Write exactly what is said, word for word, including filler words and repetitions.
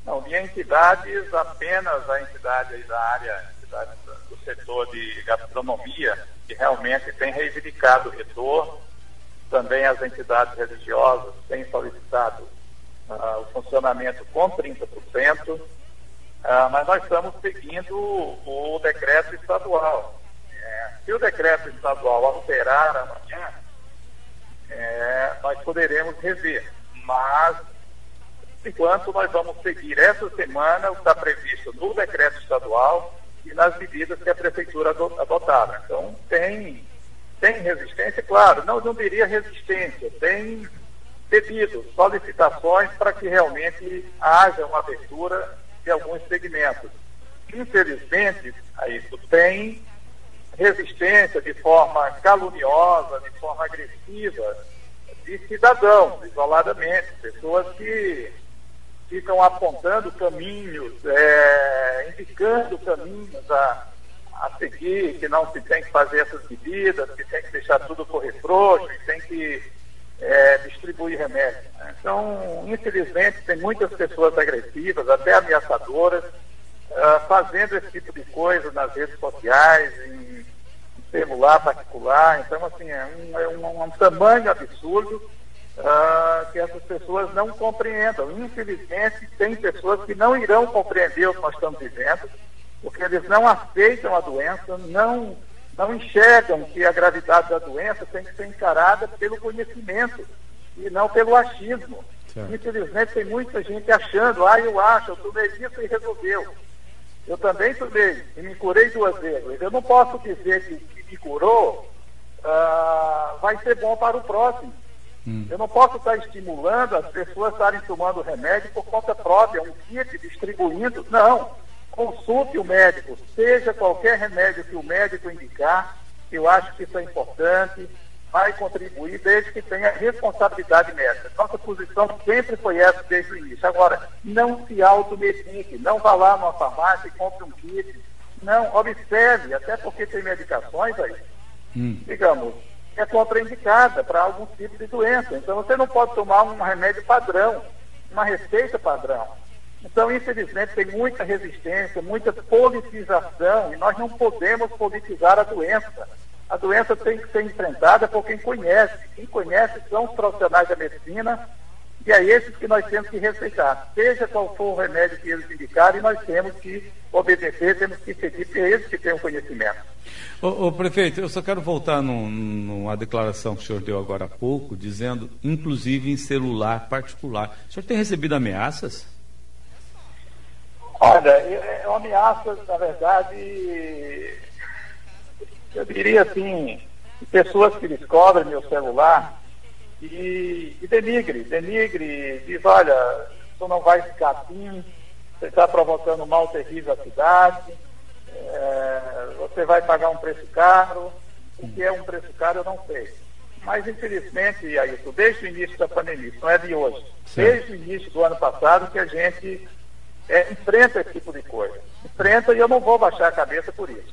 Não, de entidades, apenas a entidade aí da área, entidade do setor de gastronomia, que realmente tem reivindicado o retorno. Também as entidades religiosas têm solicitado uh, o funcionamento com trinta por cento, uh, mas nós estamos seguindo o, o decreto estadual. É, se o decreto estadual alterar amanhã, é, nós poderemos rever, mas, enquanto nós vamos seguir essa semana o que está previsto no decreto estadual e nas medidas que a prefeitura adotaram. Então, tem, tem resistência, claro, não, não diria resistência, tem pedidos, solicitações para que realmente haja uma abertura de alguns segmentos. Infelizmente, a isso tem resistência de forma caluniosa, de forma agressiva, de cidadãos, isoladamente, pessoas que ficam apontando caminhos, é, indicando caminhos a, a seguir, que não se tem que fazer essas medidas, que tem que deixar tudo correr frouxo, que tem que é, distribuir remédio. Né? Então, infelizmente, tem muitas pessoas agressivas, até ameaçadoras, uh, fazendo esse tipo de coisa nas redes sociais, em celular particular. Então, assim, é um, é um, um tamanho absurdo uh, que essas pessoas não compreendam. Infelizmente, tem pessoas que não irão compreender o que nós estamos vivendo, porque eles não aceitam a doença, não, não enxergam que a gravidade da doença tem que ser encarada pelo conhecimento e não pelo achismo. Certo. Infelizmente, tem muita gente achando, ah, eu acho, eu tomei isso e resolveu. Eu também tomei e me curei duas vezes. Eu não posso dizer que, que me curou uh, vai ser bom para o próximo. Hum. Eu não posso estar estimulando as pessoas a estarem tomando remédio por conta própria, um kit distribuindo. Não. Consulte o médico, seja qualquer remédio que o médico indicar. Eu acho que isso é importante, vai contribuir desde que tenha responsabilidade médica. Nossa posição sempre foi essa desde o início. Agora, não se automedique, não vá lá numa farmácia e compre um kit. Não, observe, até porque tem medicações aí, hum. digamos, que é contraindicada para algum tipo de doença. Então, você não pode tomar um remédio padrão, uma receita padrão. Então, infelizmente, tem muita resistência, muita politização, e nós não podemos politizar a doença. A doença tem que ser enfrentada por quem conhece. Quem conhece são os profissionais da medicina, e é esses que nós temos que respeitar. Seja qual for o remédio que eles indicarem, nós temos que obedecer, temos que seguir, porque é eles que têm o conhecimento. Ô, ô, prefeito, eu só quero voltar num, numa declaração que o senhor deu agora há pouco, dizendo, inclusive em celular particular. O senhor tem recebido ameaças? Olha, ameaças, na verdade, eu diria assim, pessoas que descobrem meu celular e, e denigre, denigre, diz, olha, tu não vai ficar assim, você está provocando um mal terrível à cidade, é, você vai pagar um preço caro. O que é um preço caro eu não sei. Mas, infelizmente, Ailton, desde o início da pandemia, isso não é de hoje, Sim. desde o início do ano passado que a gente é, enfrenta esse tipo de coisa. Enfrenta, e eu não vou baixar a cabeça por isso.